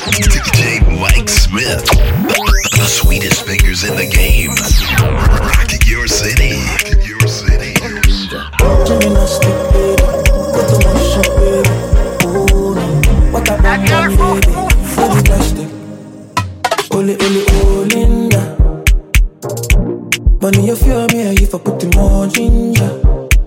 DJ Mike Smith, the sweetest fingers in the game. Rocking your city. Gymnastic, baby. Put the motion, baby. Oh, no. What a bad man, baby. Baby, plastic. Ole, Linda. Bunny, you feel me if I put the more ginger.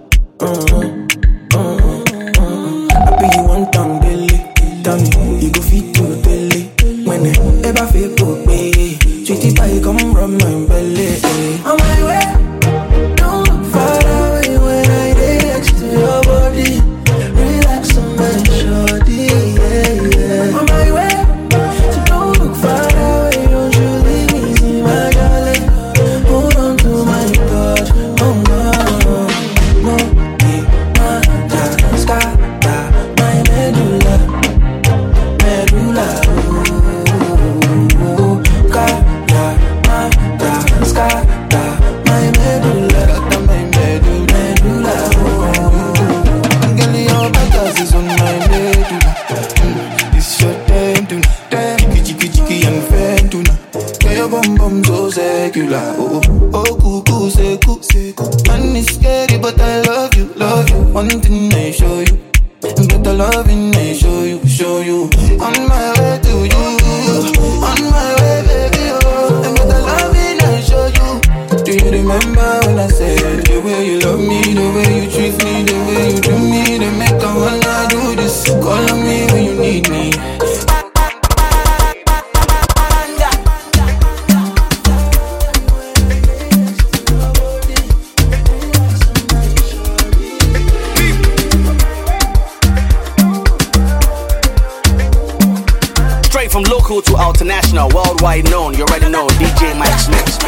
I pay you one time daily. Tell me, you go fit to the belly. When I ever feel good, baby. Treaty pie come from my belly. On my way, don't look far away when I lay next to your body. Relax on my shorty, yeah. On my way, so don't look far away. Don't you leave me, see my darling. Hold on to my touch, oh no. No, be my sky, my medulla, oh, kaya, my sky, my medulla, oh. Girl, your back is on my medulla. It's your time to kiki and fan to now. Your bum bum so secular, oh, cuckoo, say cool. Man is scary, but I love you. One thing I show you. Better loving, I show you. On my way to you, on my way, baby, oh. And better loving, I show you. Do you remember when I said the way you love me, the way you treat me, the way you do me, the make I wanna do this. Call on me when you need me. From local to international, worldwide known, you already know, DJ Mike Smith.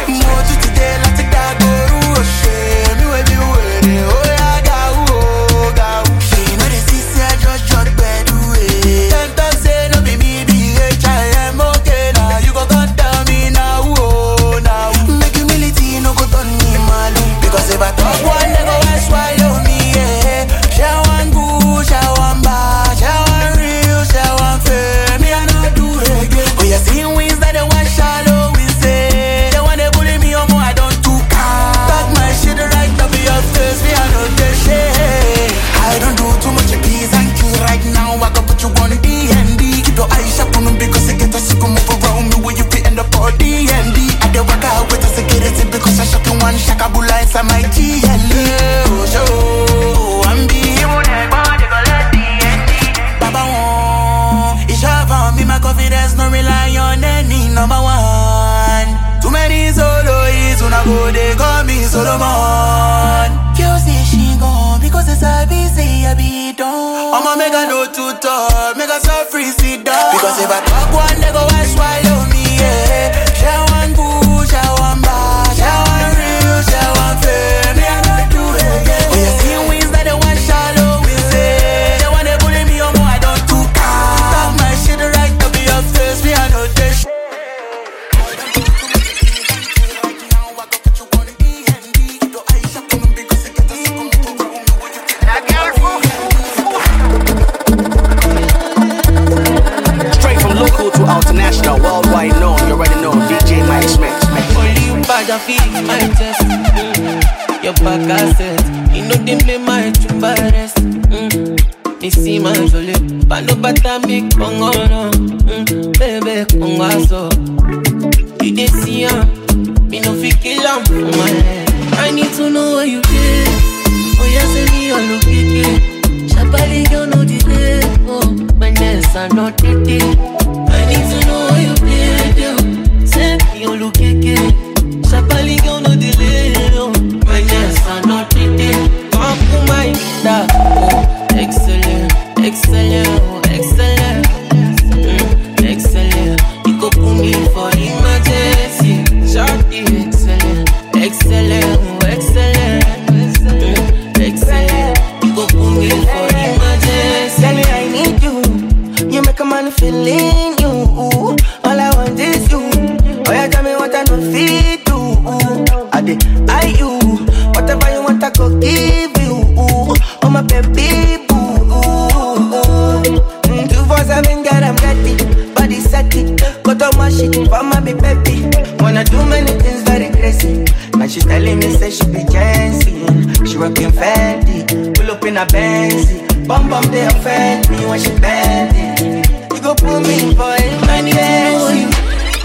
much she do for my baby. Wanna do many things very crazy. But she telling me say she be Jensen. She rockin' Fendi, pull up in a Benz. Bum bum they offend me when she bend it. You go put me for it, my name.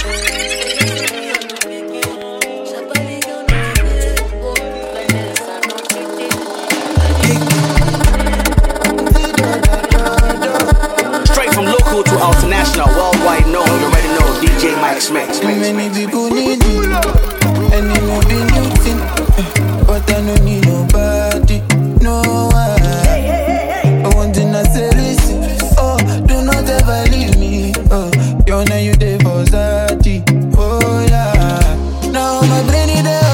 Straight from local to international, worldwide known. You already know DJ Mike Smith. Many people need it, and it won't be new thing. But I don't need nobody, no one. I want to not say listen. Oh, do not ever leave me. Oh, you know you there for Zati. Oh yeah. Now my brain is there,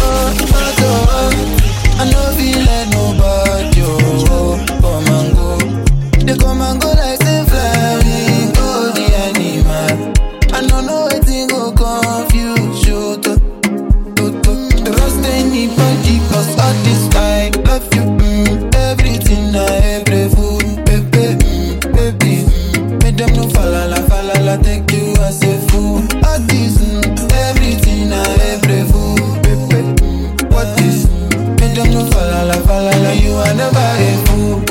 I no feel like nobody. Oh, come and go. They come and go like say flying. Go the animal. I don't know what thing go confuse you. The rest anybody cause all this I love you. Everything I ever fool. Baby. Make them no falala, take you as a fool. All this, everything I ever fool. What is? Make them no falala, you are never a fool.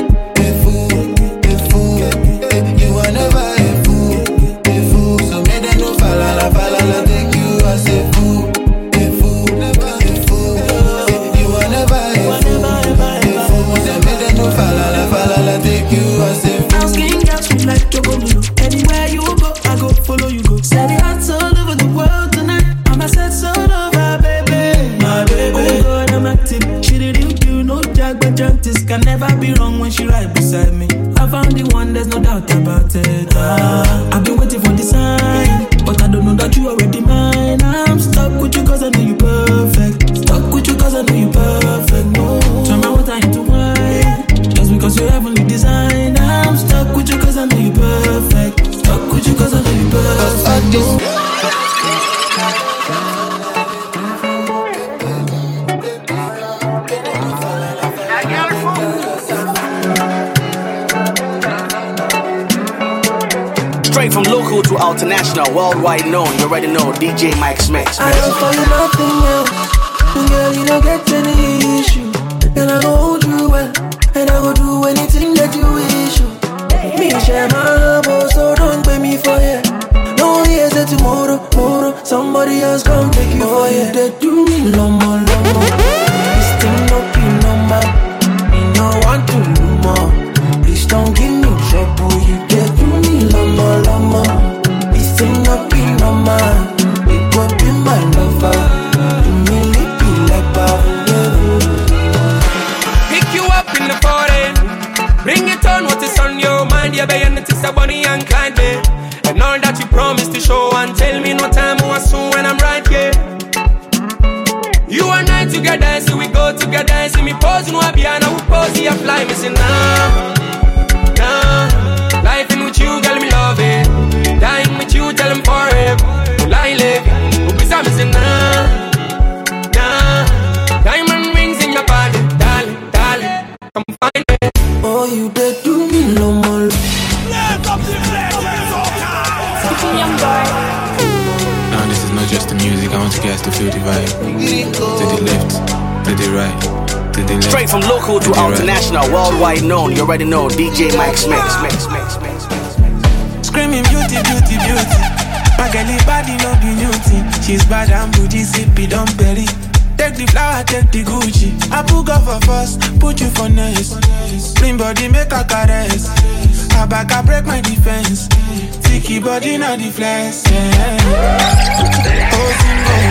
You are never a fool. So make them no falala, take you as a fool. You are never a fool. So make them no falala, take you as a fool. Now skin girls sweet like Chocomilo. Anywhere you go, I go follow you go. Set it hearts all over the world tonight. I'm a set all over, baby. My baby. Oh God, I'm active. She did you no jack, but this can never be wrong when she right beside me. I found the one, there's no doubt about it. I've been waiting for the sign, but I don't know that you already mine. I'm stuck with you cause I know you perfect. Stuck with you cause I know you perfect. No, turn my water into wine. Just because you're heavenly designed. I'm stuck with you cause I know you perfect. Stuck with you cause I know you perfect. Straight from local to international, worldwide known. You already know DJ Mike Smith. I don't for you nothing else. Girl, you don't get any issue. Girl, I go hold you well, and I go do anything that you wish. Me share my love, so don't pay me for it. No years that tomorrow, somebody else come take you for it. They do me lomo. This thing no be normal. Me no want to do more. Please don't give me trouble. You get do me lomo. This thing no be normal. It could be my lover. You really be like pick you up in the foreign. Bring it on, what is on your mind? Yeah, baby, it is a Bonnie and Clyde, babe. And all that you promised to show and tell me no time or soon when I'm right here. You and I together, so we go together. See me pose, no I be and I will pose, you fly me say nah. Life in with you, girl, me love it. Dying with you, tell them forever. Will I live? Who be some say nah. Diamond rings in your body, darling, come find me. Oh, you did do me no more. Now this is not just the music, I want you guys to feel the vibe. To the left, to the right, to the left. Straight from local to international, worldwide known. You already know DJ Mike Smith. Screaming beauty. My girlie body no be new thing. She's bad and bougie, sippy, don't bury. Take the flower, take the Gucci. I put her for first, put you for next. Clean body, make a caress. Her back, I break my defense. Sticky body, not the flesh. Oh,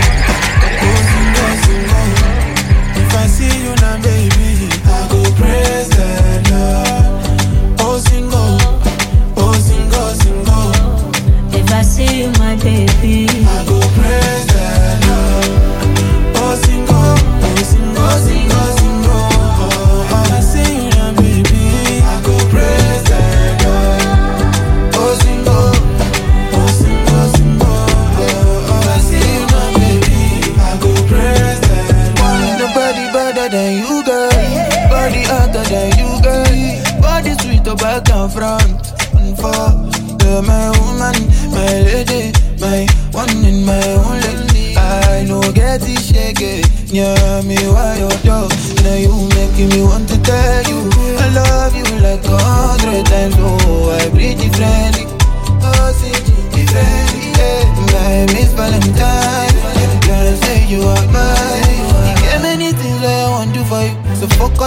single. If I see you now, baby, I go praise the Lord. Oh, single. If I see you, my baby, I go praise the Lord. Oh, single. If I see you now, baby, I go praise the Lord. Oh, single. If I see you now, baby, I go praise the Lord. Nobody better than you, girl. Body hotter than you, girl. Body sweet, back and front and far. My woman, my lady, my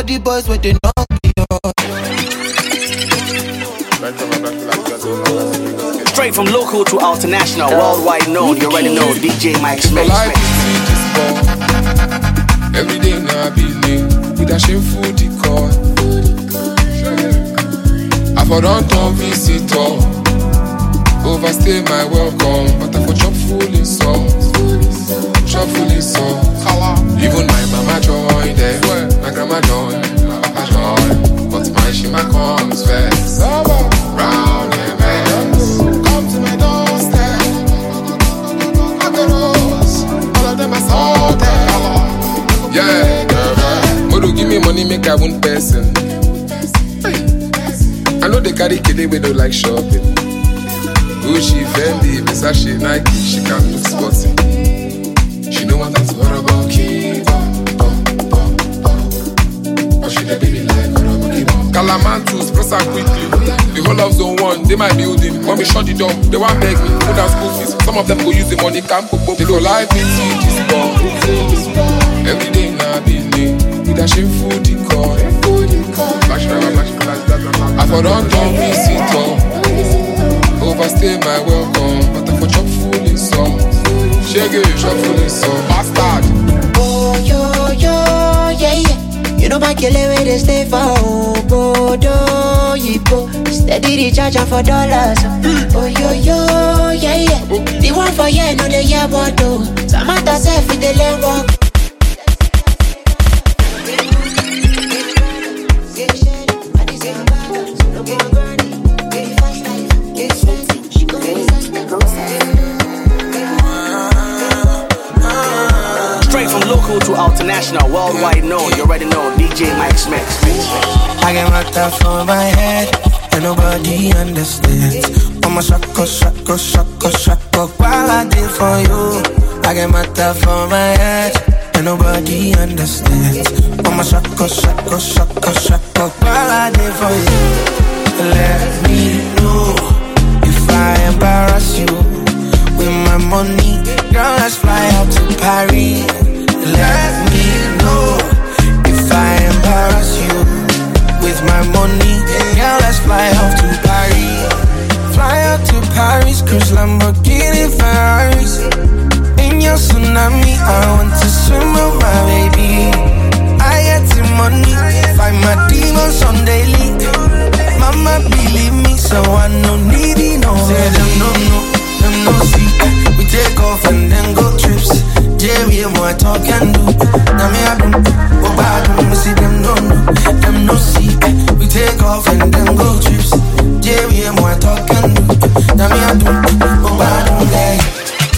for the boys where they knock me on. Straight from local to international, worldwide known, you already know, DJ Mike Smith. Every day now I be late with a shameful decor. I for don't turn visitor, overstay my welcome, but I for chop fully sauce, chop fully sauce. Even my mama joined there, my grandma joined, my papa joined, but my shima comes first. Round and back, come to my doorstep. I got rose, all of them are salted. Yeah, Modo give me money, make I one person. I know they carry kid, we don't like shopping. Gucci, Fendi, Versace, Nike, she can look sporty. She know I'm not worried about Kiva. But she the baby like Calamantus, press her quickly. The whole of zone one, they might building. When we shut the door, they want beg me, put down school fees. Some of them go use the money, can't put. They don't like me, this ball. Every day now I be late with a shameful decor. I for don't turn visitor, overstay my welcome, but I for chop fully sauce. Shaggy, chop fully sauce. Bastard. Oh yo yo yeah yeah. You know my killer where they stay for Bodo Yipo. Steady the charge for dollars. Oh yo yo yeah yeah. The one for yeah no the year what do. Samantha self with the lane walk. To international, worldwide known, you already know, DJ Mike Smith. I get my top for my head, and nobody understands. I'ma shako, shako, shako, shako, while I did for you. I get my top for my head, and nobody understands. I'ma shako, shako, shako, shako, while I did for you. Let me know if I embarrass you with my money. Girl, let's fly out to Paris. Let me know if I embarrass you with my money. Girl, let's fly off to Paris. Fly out to Paris, cruise Lamborghini Ferraris. In your tsunami, I want to swim with my baby. I get the money, find my demons on daily. Mama believe me, so I no needy, no. Say them no see. We take off and then go trips. Jerry, more talk and do. Now me I do, go back and see them no see. We take off and then go trips. Jerry, more talk and do. Now me I do, go back and day.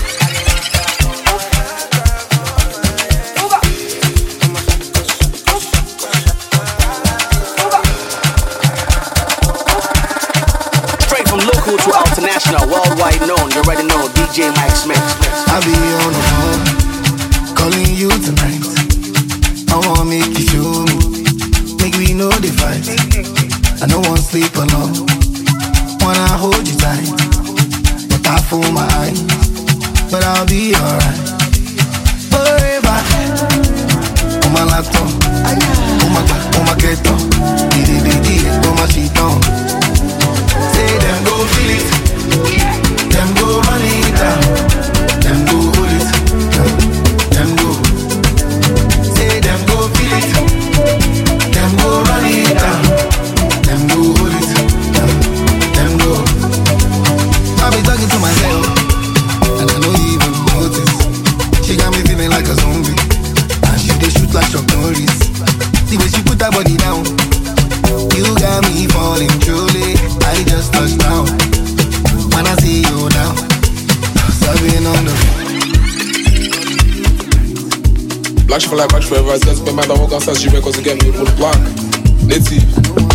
Straight from local to international, worldwide known, you already know, DJ Mike Smith. I be on the phone, calling you tonight. I wanna make you show me, make we know the fight. I don't wanna sleep alone, wanna hold you tight, but I fool my eyes, but I'll be alright. Forever, on my laptop, on my keto, on my sheet on. Say them go feel it, them go run it down, them go hold it, them go. Say them go feel it, them go run it down, them go hold it, them go. I be talking to myself, and I don't even notice. She got me feeling like a zombie, and she dey shoot like Chuck Norris. The way she put her body down, you got me falling truly. I just touched down. When I see you now, serving on the Black for life, black forever. It's just been my walk outside, she because again we put black. Native.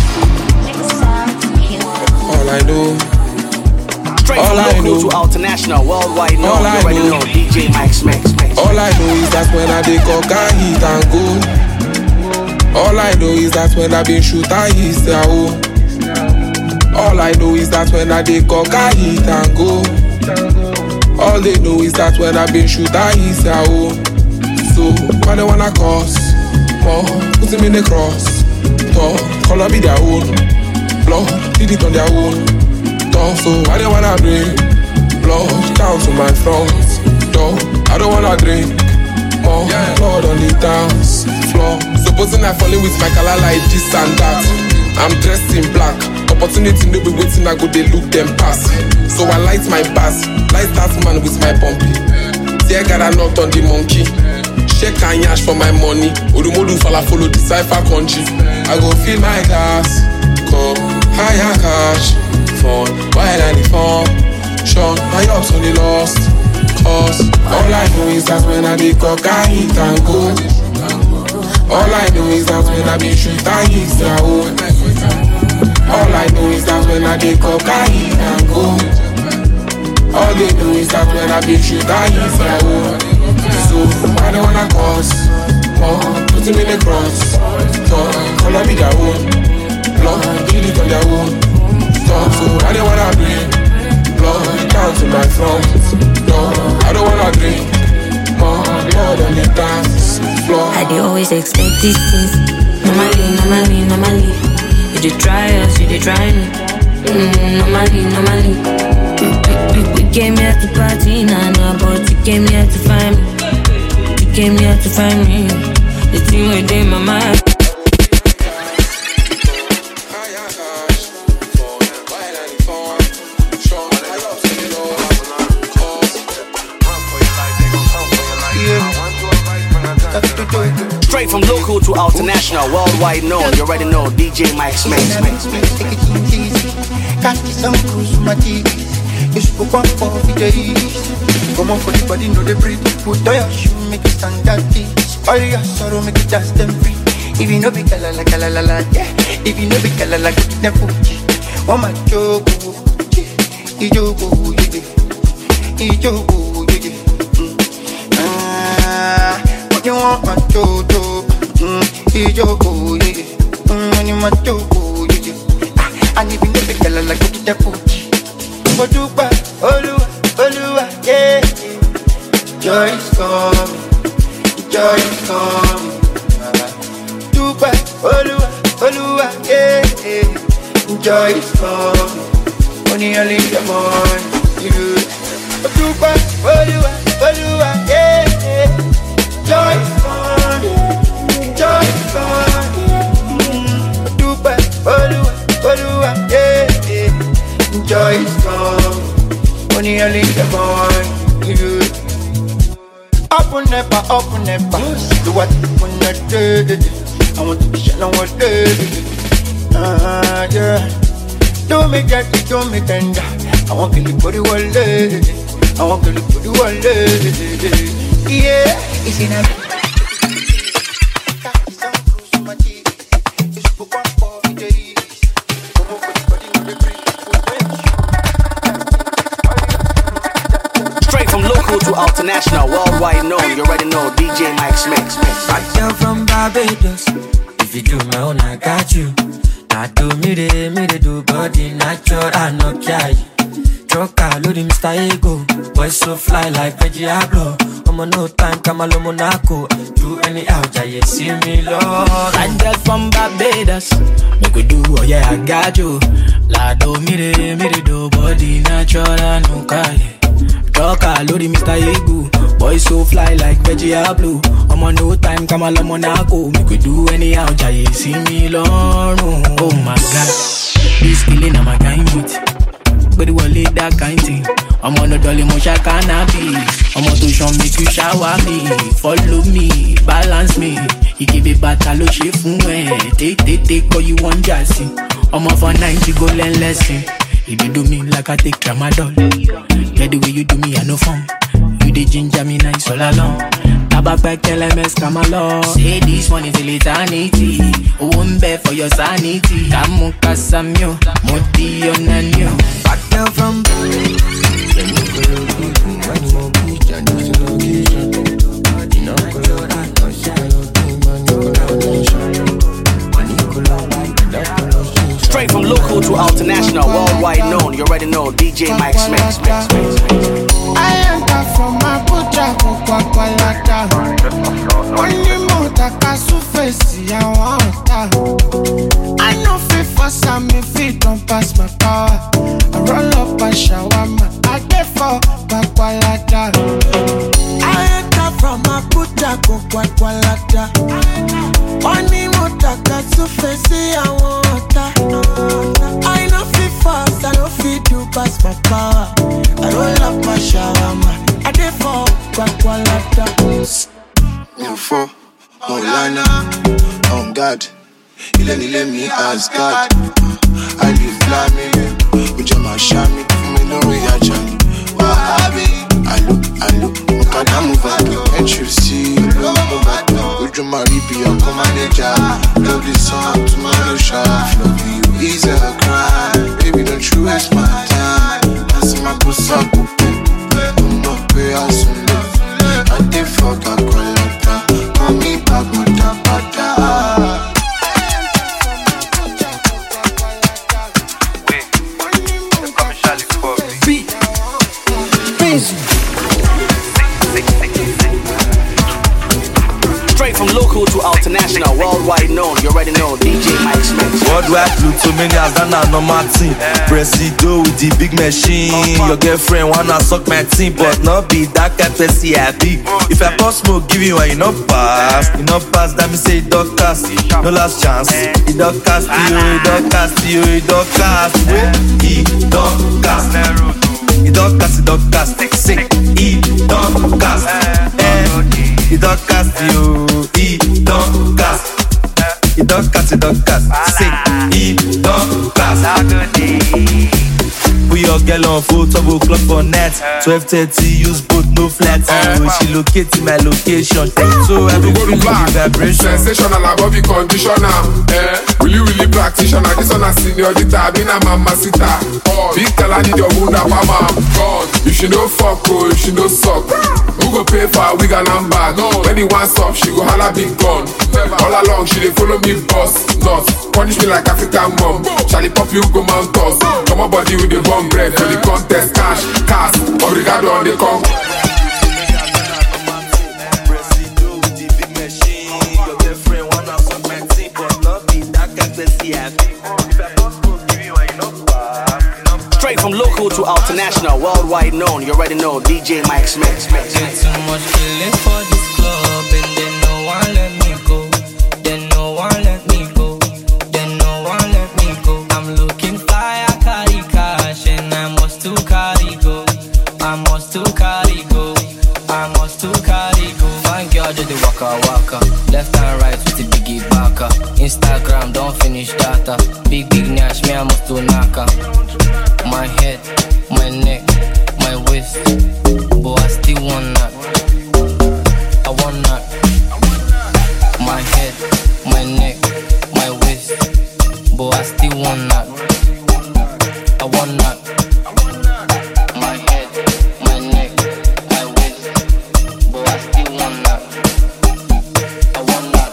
All I know. Straight from local to international, worldwide known, you already know, DJ Mike Smith. All I know is that when I dey conquer hit and go. All I know is that when I been shoot I hit their home. All I know is that when I dey conquer hit and go. All they know is that when I been shoot I hit their home. So why they wanna cause more? Put him in the cross. Color be their own. Blood, did it on their own. So I don't wanna bring blood down to my front door. I don't wanna drink more blood on the dance floor. Supposing I fall in with my color like this and that. I'm dressed in black. Opportunity no be waiting, I go they look them pass. So I light my pass, light that man with my bumpy. Tear got a knot on the monkey. Shake and yash for my money. Odumodu fala follow the cipher country. I go feel my gas, come higher cash. Phone, while I the phone, Sean, my ups on the lost. Cause all I know is that when I be cock, I hit and go. All I know is that when I be shoot, I hit the hole. All I know is that when I be cock, I hit and go. All they know is that when I be shoot, I hit the hole. So I don't wanna cause more, put him in the cross. Color be their own, blood, did it on their own. So I don't wanna bring blood down to my front door. I don't wanna drink more blood on the dance floor. I dey always expect these things. Normally. You dey try us, you dey try me. Normally. We came here to party, nah, but you came here to find me. You came here to find me. The thing within my mind. Straight from local to international, worldwide known. You already know DJ Mike Smith. Take it easy, catch some cruise my teeth. You spoke one for the days. Come on for the body, know the breathe. Put on your shoe, make it stand that teeth. All your sorrow, make it dance them free. If you know be kalala, yeah. If you know be kalala, get them fuji. One my joke, ijogo, what you want my jojo, ijogo, when you my jogo, and if you know be kalala, get them fuji. Odupa, Olua, yeah. Joy is coming. Dupa, Olua, yeah. Joy is coming. Only early in the morning, Dupa, Olua, yeah. Joy is coming. Dupa, Olua, yeah. Joy is coming. Only early in the morning. Up and never. Do what you wanna do. I want to be shining one day. Yeah. Do me dirty, do me tender. I want to live for the world. Yeah, it's in a. To international, worldwide known. You already know DJ Mike Smith. I come from Barbados. If you do my own, I got you. Now do me the do body natural, I no care. Choka, load Mr. Ego. Boy so fly like Diablo. I'm on no time, come along Monaco. Do any out, you see me, Lord. I'm just from Barbados. Make we do, oh yeah, I got you. La do me the do body natural, I no care. Choka, load Mr. Ego. Boy so fly like Diablo. I'm on no time, come along Monaco. Make we do any out, you see me, Lord. Oh my God, this killing I'm a kind with. But it will lead that kind thing. I'm on the dolly motion cannabis. I'm on to show make you shower me. Follow me, balance me. You give it back a look shape from where. Take what you want just see. I'm off for 90 go learn lesson. If you do me like I take tramadol. Get the way you do me, I no fun. You the ginger me nice all along. Tabak back LMS come along. Say this one till eternity. Won't bear for your sanity. Kamuka Samyo, Modi Onanyo. Back down from Straight from local to international, worldwide known. You already know DJ Mike Smith. I enter from Abuja, Kukwapalata. Only more taka surface, I want that. I know fit for some if it don't pass my power. I roll up a shawarma, I get for Bakwalada. I enter from Abuja, go Bakwalada. Money mo taka surface, I want that. I know fit fast, I know fit do pass my power. I roll up a shawarma, I get for Bakwalada. For Maulana, on God, he let me ask God. I live flaming, Ujama Shami, me know we are jamming. Wahabi, I look, Makadam over, and you see, Ujama Ribi, I'm manager. Love this song, tomorrow shop, love you is a crime. Baby, don't you waste my time. I see my pussy up, I'm not pay as soon as I did fuck a collector. Call me back, Mata. Straight from local to international, worldwide known, you already know, DJ Mike Smith. Worldwide Plutomanias, that's not normal team. Presido with the big machine. Your girlfriend wanna suck my team, but not be that kind of CIP. If I pass smoke, give you one, you not pass. You not pass, that me say it don't cast. No last chance. It don't cast you, it don't cast you, it don't cast. It don't cast. It don't cast, it don't cast. Say it don't cast. It don't cast you, it don't cast. It don't cast, it don't cast. Say it don't cast. We all get on full double clock for net. 12:30, use both, no flat. She locate my location. So I be feeling the vibration. Sensational above the conditioner. Really practitioner. This one a senior dita. Been a mama sita. Big tell I need your wound up, mama. God, you should no fuck, oh, you should no suck. Who go pay for a wig and number? No, when he wants up, she go holla big gun. All along, she dey follow me boss. Not punish me like African mom. Charlie pop you go mount toss. Come on body with the bomb bread for the contest. Cash, cast, obrigado on the con. Straight from local to international, worldwide known, you already know, DJ Mike Smith. Get too much feeling for this club, and then no one let me go. Then no one let me go. Then no one let me go. I'm looking fly, I carry cash, and I must to carry go. I must to carry go. I must to carry go. Fine girl, do the waka waka. Left and right with the biggie baka. Instagram, don't finish data. Big nash, me I must to naka. My head, my neck, my waist, but I still want that. I want that. My head, my neck, my waist, but I still want that. I want that. My head, my neck, my waist, but I still want that. I want that.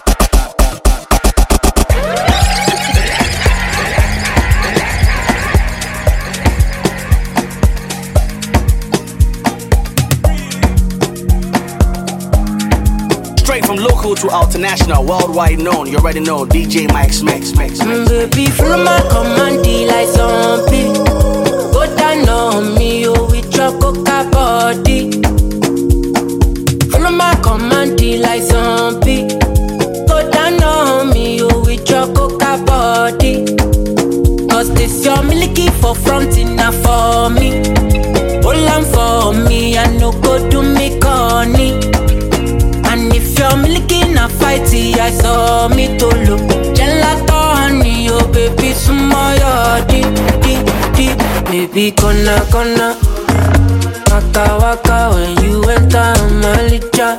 From local to international, worldwide known, you already know, DJ Mike Smith. Baby, follow my command, like zombie. Go down on me, oh, with your coca body. Follow my command, like zombie. Go down on me, oh, with your coca body. Cause this your milky for front enough for me. Hold on for me, I no go do me corny. And if you're milking a fighty, I saw me to look. Gelato honey, oh baby, sumoyo deep. Baby, gonna waka waka when you enter my licha.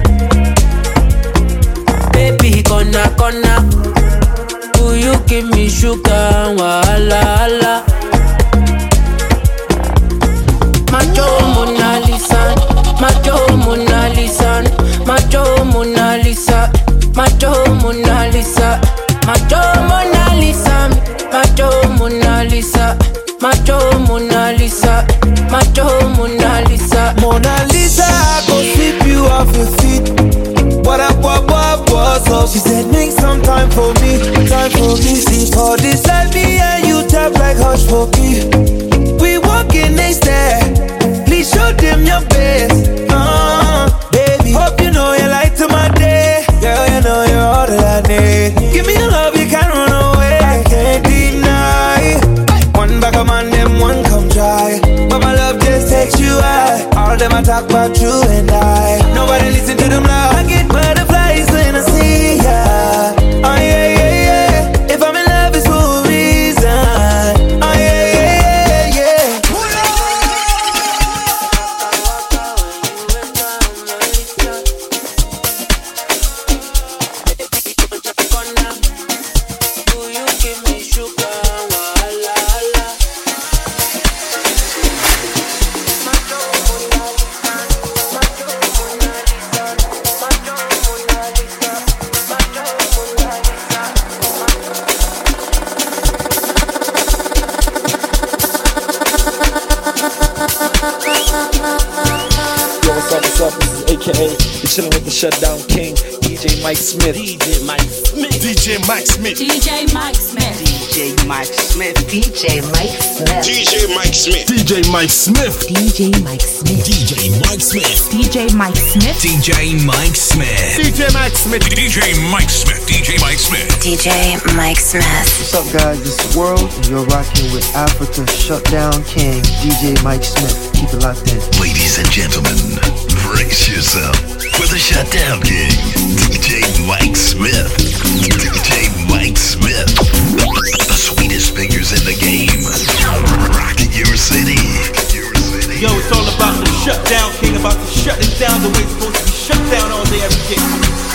Baby, gonna will you give me sugar, wahala. Macho Mona Lisa, Macho Mona Lisa, Macho Mona Lisa, Macho Mona Lisa, Macho Mona Lisa, Macho Mona Lisa, Macho Mona Lisa, Macho Mona Lisa. like Pokey. See for this life, me and you tap like Hush Pokey. We walking next there. Please show them your best. Baby, hope you know you light to my day. Girl, you know you're all that I need. Give me your love, you can't run away. I can't deny. One back of man, them one come try. But my love just takes you high. All them I talk about you and I. Nobody listen to them loud. I get butterflies when I see ya. Oh yeah, yeah, yeah. If I'm in love, it's for a reason. Oh yeah, yeah, yeah, yeah. What's up? This is AKA. You're chilling with the Shutdown King, DJ Mike Smith. DJ Mike Smith. DJ Mike Smith. DJ Mike Smith. DJ Mike Smith. DJ Mike Smith. DJ Mike Smith. DJ Mike Smith. DJ Mike Smith. DJ Mike Smith. DJ Mike Smith. DJ Mike Smith. DJ Mike Smith. DJ Mike Smith. DJ Mike Smith. DJ Mike Smith. What's up, guys? This is World, and you're rocking with Africa Shutdown King, DJ Mike Smith. Keep it locked in. Ladies and gentlemen, brace yourself for the Shutdown King, DJ Mike Smith. DJ Mike Smith, the sweetest fingers in the game, rocking your city. Yo, it's all about the Shutdown King, about to shut it down the way it's supposed to be shut down all day, every day.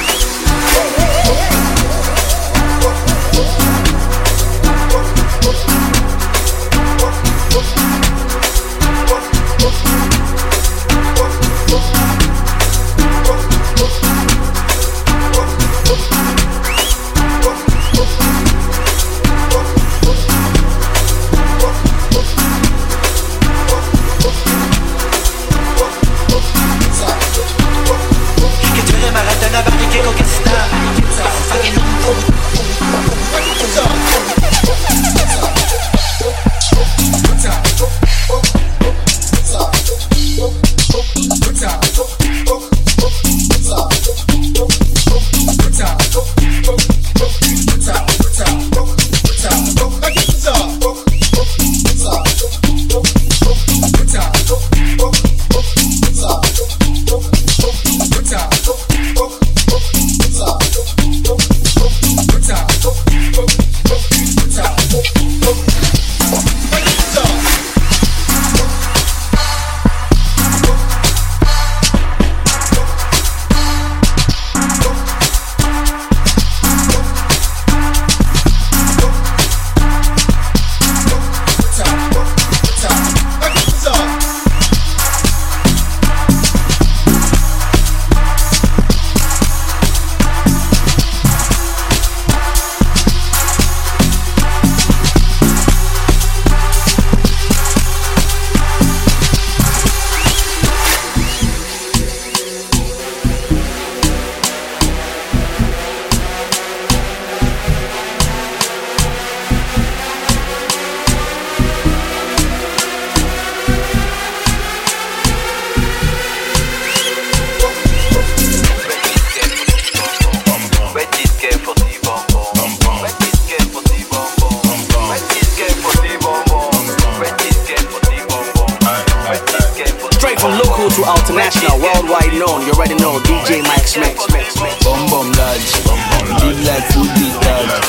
International, worldwide known, you already know, DJ Mike Smith. Bum bum large, big like food detach.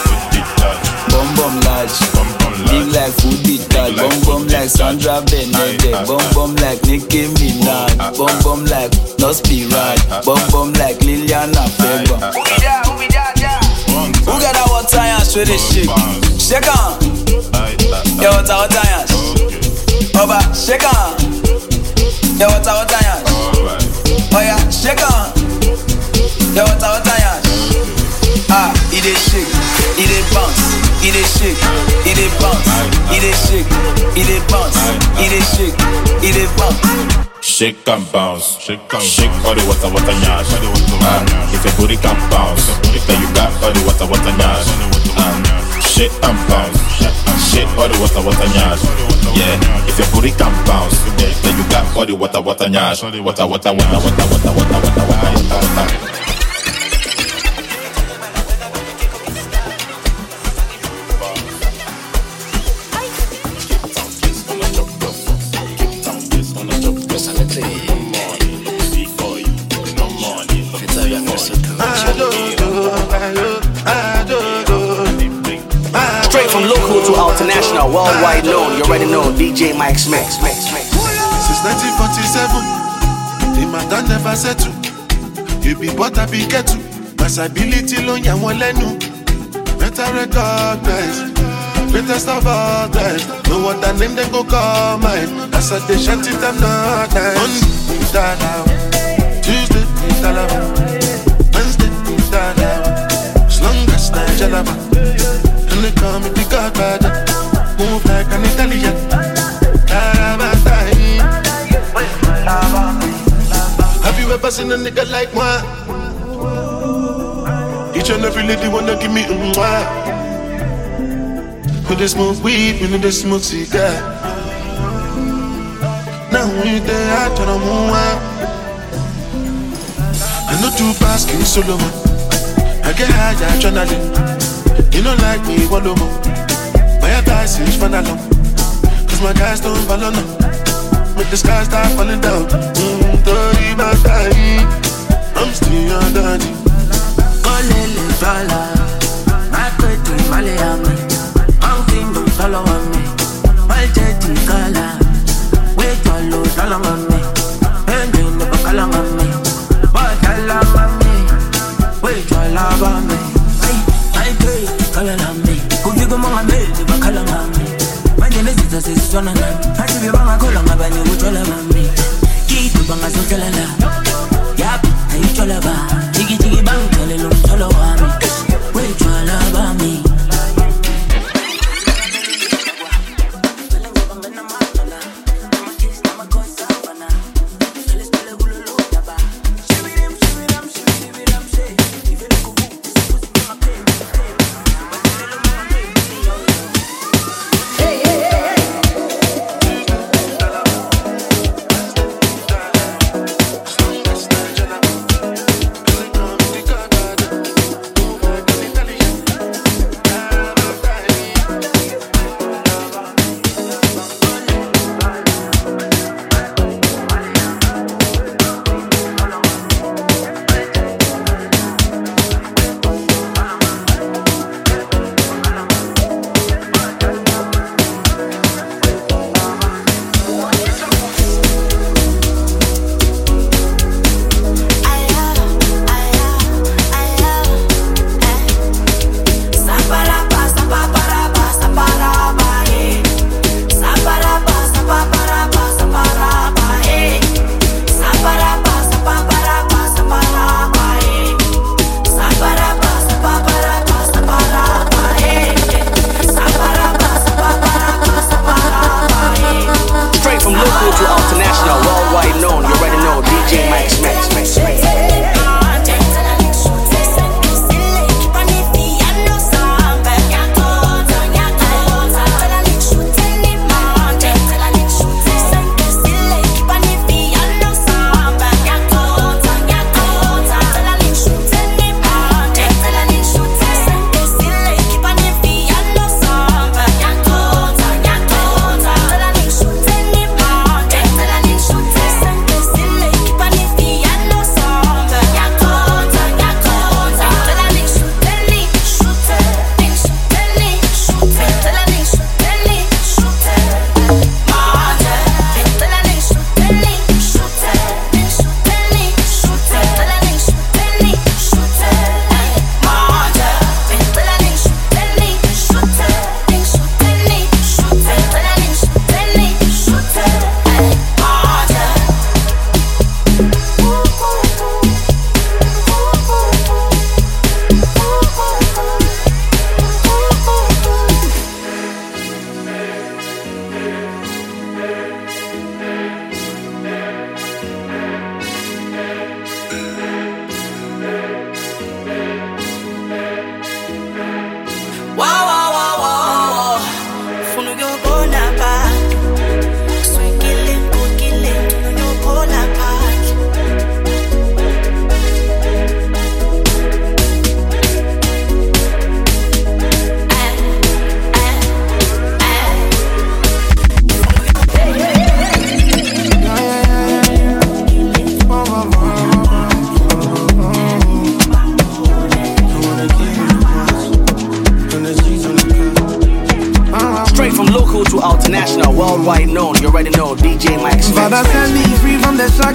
Bum bum large, big like food detach. Bum bum like Sandra Benedict. Bum bum like Nicki Minaj. Bum bum like Nos Piraj. Bum bum like Liliana Pega. Who got that water and show this shit? Shake on. Yo, water and Oba, shake on. Yo, water and oh yeah, shake on. Yo, water and ah, it is shake, it is bounce, it is shake, it is bounce, it is shake, it is bounce, it is shake, it is bounce. Shake and bounce, shake all the water nyash. If your booty can bounce, then you got all the water nyash. shake and bounce. Shake all the water nyash. Yeah, if your booty can bounce, then you got all the water nyash. Water. Straight from local to international, worldwide known. You already know DJ Mike Smith. Since 1947, the matter never settle. You be but I be get to. Possibility lo ya won lenu. Better recognize. Greatest of all time. No what that name they go call mine. That's how they shut it, I'm not nice. Monday, Dada. Tuesday, Dada. Wednesday, Dada. As long as I jalaba. And they call me the Godfather. Move like an Italian. Have you ever seen a nigga like moi? Each and every lady wanna give me mwah. When they smoke weed, when they smoke cigar. Now we there, I turn on mwah. I know two pass, give me solo man. I get high, I adrenaline. You don't like me, one more. My advice is run along. Cause my guys don't follow no. Make the sky start falling down. Dirty my time. I'm still your daddy. Olele fala, my pretty Malayami. Mountain don't follow me. My jetty color. Wait for low, follow me. And you never call on me. But I love me. Wait for love me. I pray, call on me. Could you go on me? Never call on me. My name is Jesus, one of them. I should be wrong, I call on my body, which all of me. Keep the bang as well. Yap, I eat all of Jiggy bang, tell it, look all over me. Wait, all over me.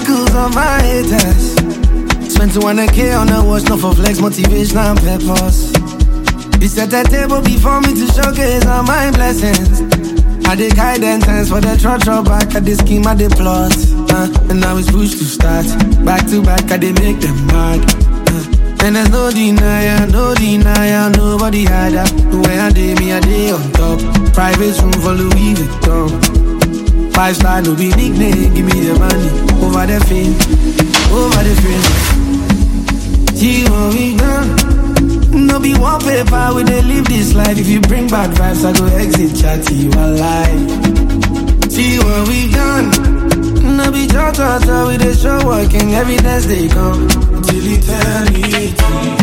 shackles on my haters. Spent 200K on the watch, not for flex, motivation and purpose. He set that table before me to showcase all my blessings. I did guidance for the trot back at the scheme, I did plot. And now it's pushed to start. Back to back, I did make them mad. And there's no denial, nobody had that. The way I did me, I did on top. Private room for Louis Vuitton. 5-star, no be nickname, give me the money. Over the fame, over the fame. See what we done. No be wallpaper, we they live this life. If you bring bad vibes, I go exit chatty, you alive. See what we done. No be cha-cha-cha, we they show working. Evidence they come. Till eternity.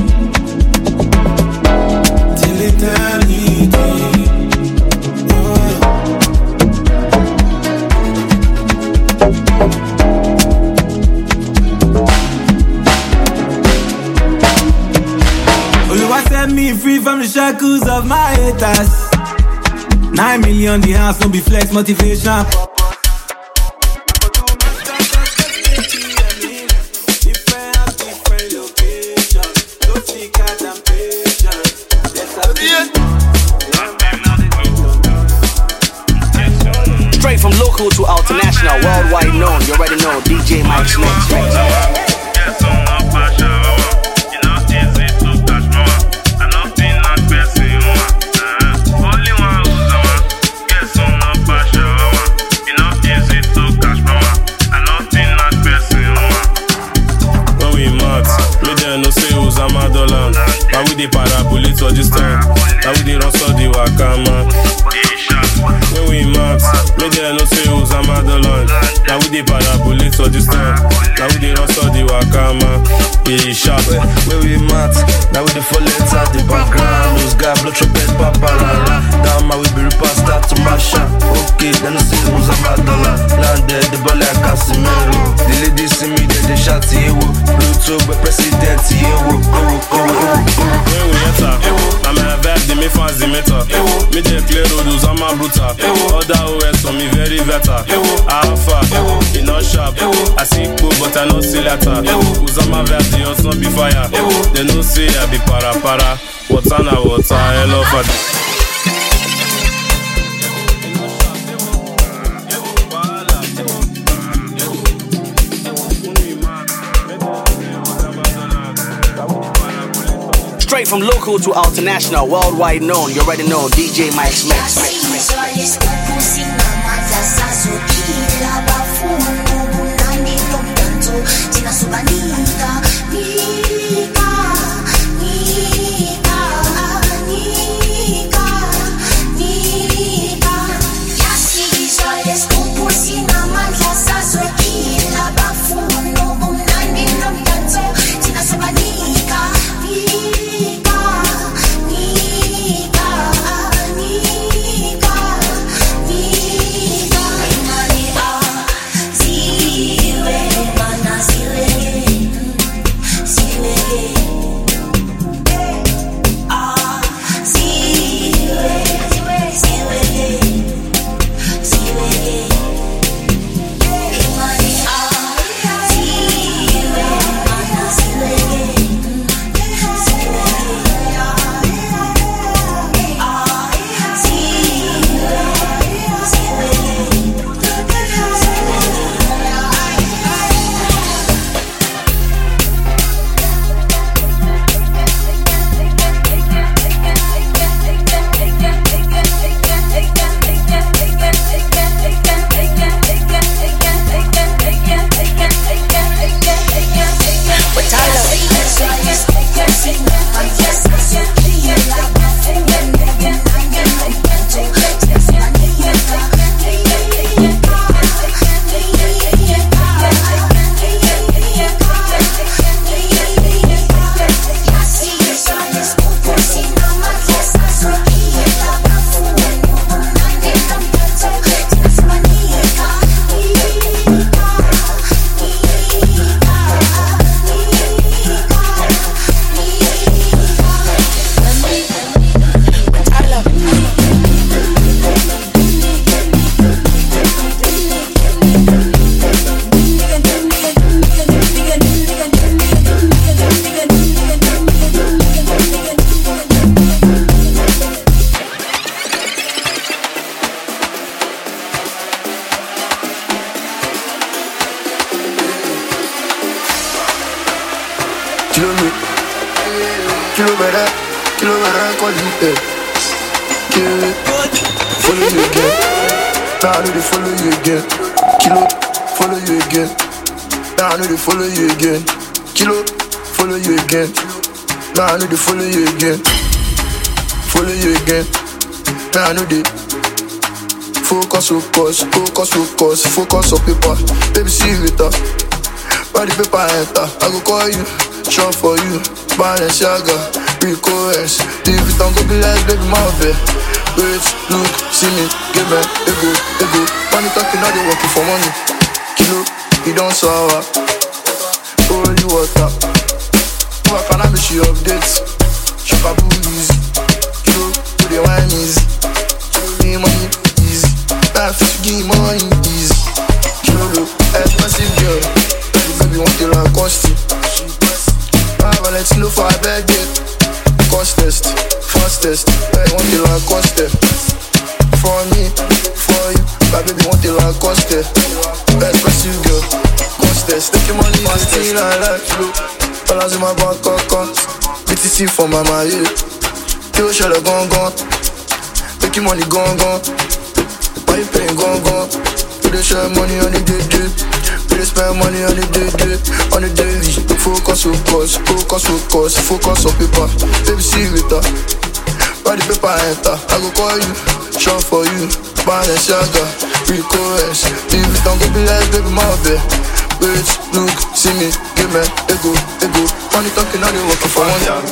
Till eternity. Set me free from the shackles of my haters. 9 million the house, no be flex, motivation. Straight from local to international, worldwide known. You already know DJ Mike Smith. Now we dey parabolic for this time. Now we dey run so the waka man. When we max, me dey no say who's a Madeline. Now we dey parabolic for this time. Now we dey run so the waka man. He sharp. When we max, now we dey fall inside the background. Who's got blood trumpet paparara. Down my we be repass start to mash up. Okay, then I say who's a Madeline. Landed the ball like Casimiro. The ladies see me, they shout Yewo. Bluetooth, but president Yewo. When we enter, I'm a vibe, they make fans, they matter. Me dey clear road, who's a man brutal. Other OS on me very better. Alpha, he not sharp. I see cool, but I no see later. Who's a man vibe, they also be fire. They no say I be para. Water na water, hello for Straight from local to international, worldwide known. You already know DJ Mike Smith. See Kilo me, kilo better, call it dead. Kill it, follow you again. Now I know they follow you again. Kilo, follow you again. Now I know they follow you again. Kilo, follow you again. Now I know they follow you again. Follow you again. Now I know they focus on paper. Baby, see you later. By the paper enter, I go call you, shop for you. Balenciaga, Rico S. Leave it on go be like baby my bed. Wait, look, see me, give me, ego. Money talking, now they working for money. Kilo, you don't sour. Holy water. What can I be she updates? Shop easy. Kilo, to the wine easy. Give me money easy. Life is give me money easy. Kilo, expensive girl. Baby, want you like cost. I will let you know for a birthday. Cost test, fastest. I want you like cost. For me, for you. My baby want you like cost. Expensive girl. Cost test. Take your money, fast thing I like you. Dollars in my bank account. BTC for my money. Kill shell a gone. Make your money gone. Why you paying gone? You dey share money on the day. You dey spend money on the day. On the daily. Focus on paper. Baby, see you later. By the paper enter, I go call you, shop for you. Balenciaga, Rico S. Leave it on go be like baby my bed. Wait, look, see me, give me, ego. Money talking, now they working for one year.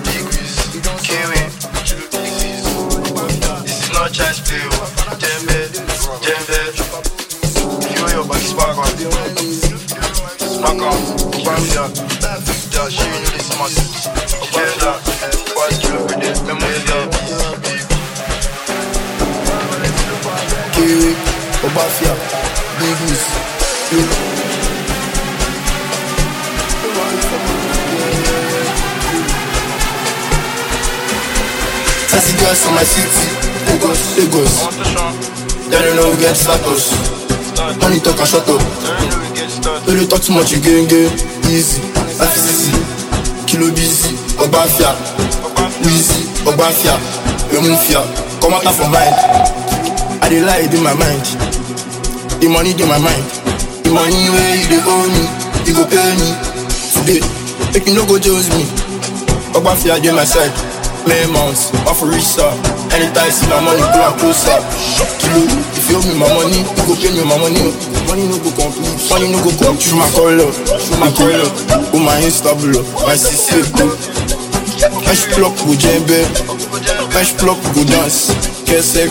This is not child's play. Jembe. If you your body spark on, smack on, Bambia. Yeah, she know this is massive. Agenda, 5 kilo per day, memory. Kiwi, Obafia, Big Miss, Sassy girls from my city, Lagos. They don't know we get status. Money talk and shut up. Don't you talk too much, you gain. Easy, FCC, Kilo busy, Obafia, Wheezy, Obafia, Emufia. Come out from mind. I dey lie in my mind. The money in my mind. The money where you dey owe me, you go pay me today. Make you no go judge me. Obafia dey my side. May months, Afurisa. Anytime see my money, go and closer. Kilo, if you owe me my money, you go pay me my money. Money no go complete. Through my color. Oh my instable, my CC. Fresh plop go djembe, fresh plop go dance. Kese,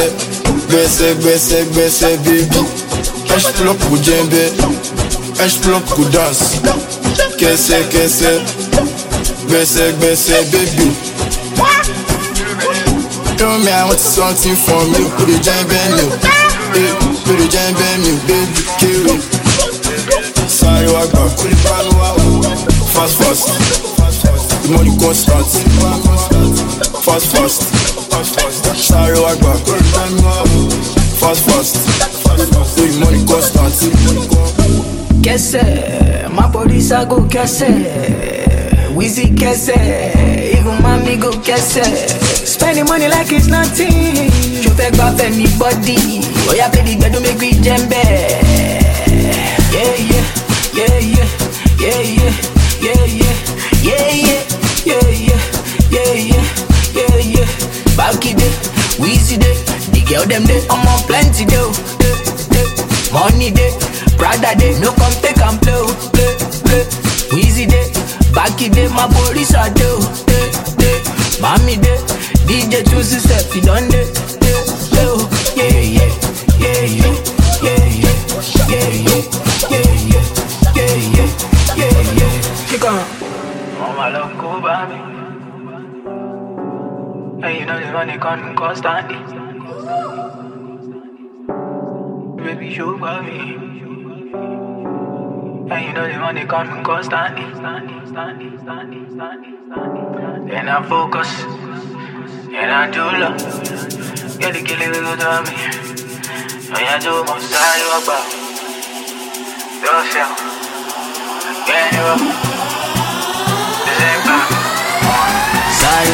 gbese, baby. Fresh plop go djembe, fresh plop go dance. Kese, gbese, baby. Tell me I want something from you, put the djembe me, baby, kill it. Sorry, I got fast. The money constant. Fast. Sorry, I got fast. The money constant. Kese, my police I go kese. Wheezy kese, even mommy go kese. Spending money like it's nothing. You fake off anybody. Oh yeah, baby, better make me djembe. Yeah. Back it day, Weezy day. The girl them day, I'm on plenty day. Money day, Prada day. No come take and play. Weezy day, back it day. My police are day. Mommy day, DJ choose step. He done day. Yeah. Kick on. Oh my love, go by me. Hey, you know this money coming constantly. Baby, show by me. Hey, you know this money coming constantly. Then I focus. And I do love. Get the killing little dummy. And I do my side of my. 'Cause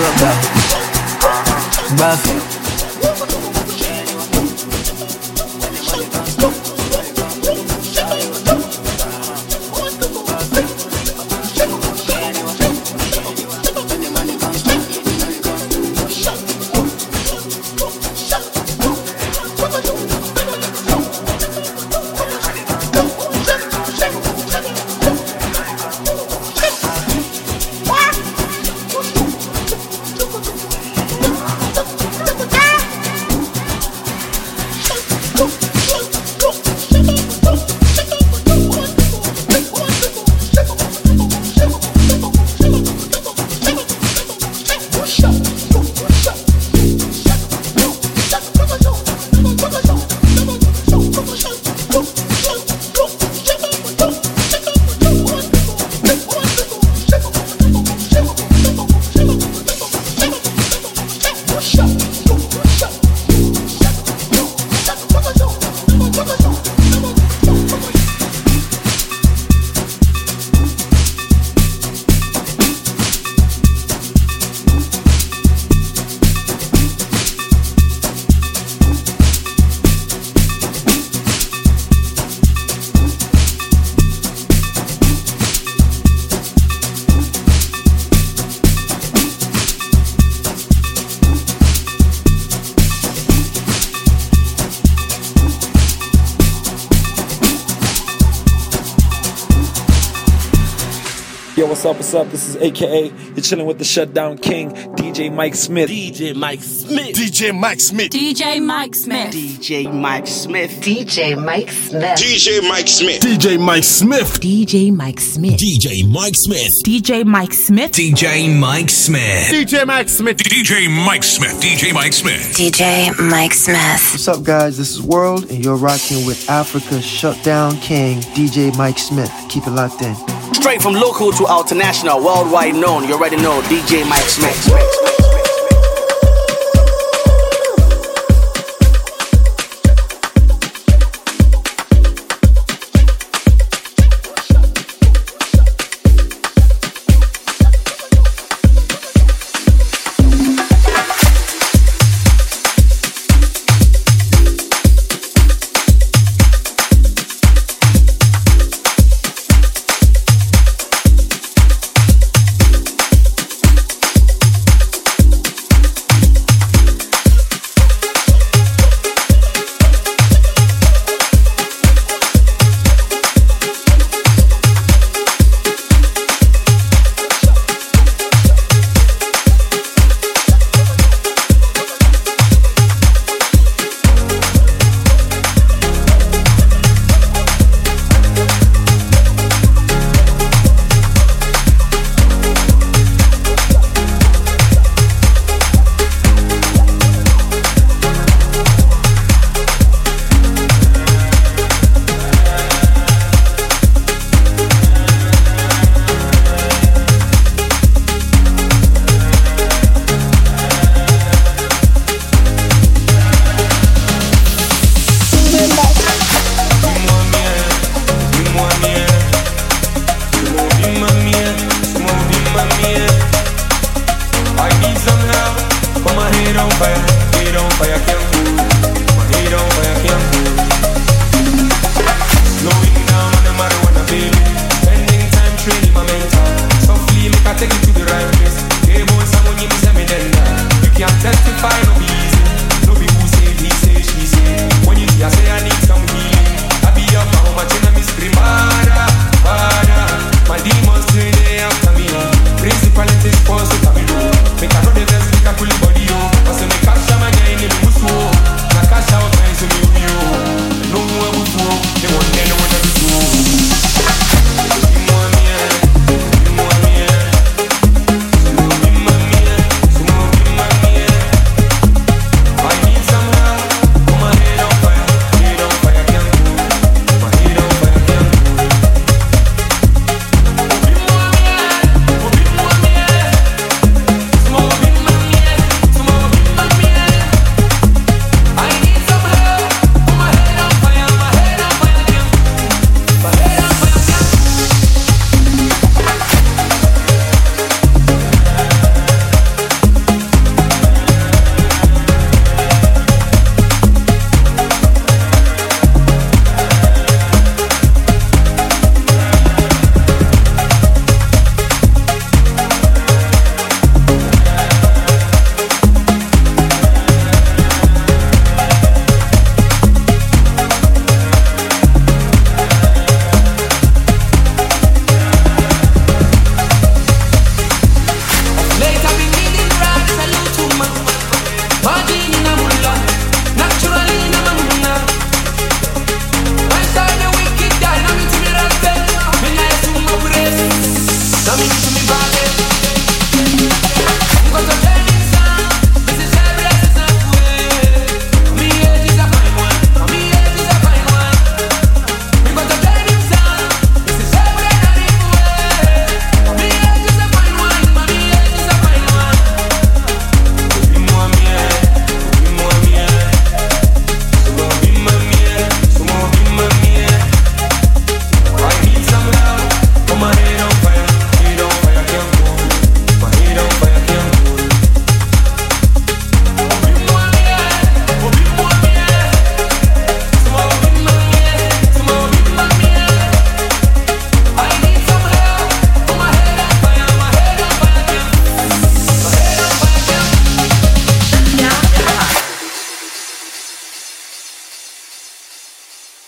Yoga. Buffy. Yo, what's up, what's up? This is AKA, you're chilling with the Shutdown King, DJ Mike Smith. DJ Mike Smith. DJ Mike Smith. DJ Mike Smith. DJ Mike Smith. DJ Mike Smith. DJ Mike Smith. DJ Mike Smith. DJ Mike Smith. DJ Mike Smith. DJ Mike Smith. DJ Mike Smith. DJ Mike Smith. DJ Mike Smith. DJ Mike Smith. DJ Mike Smith. What's up, guys? This is World, and you're rocking with Africa's Shutdown King, DJ Mike Smith. Keep it locked in. Straight from local to international, worldwide known. You already know DJ Mike Smith.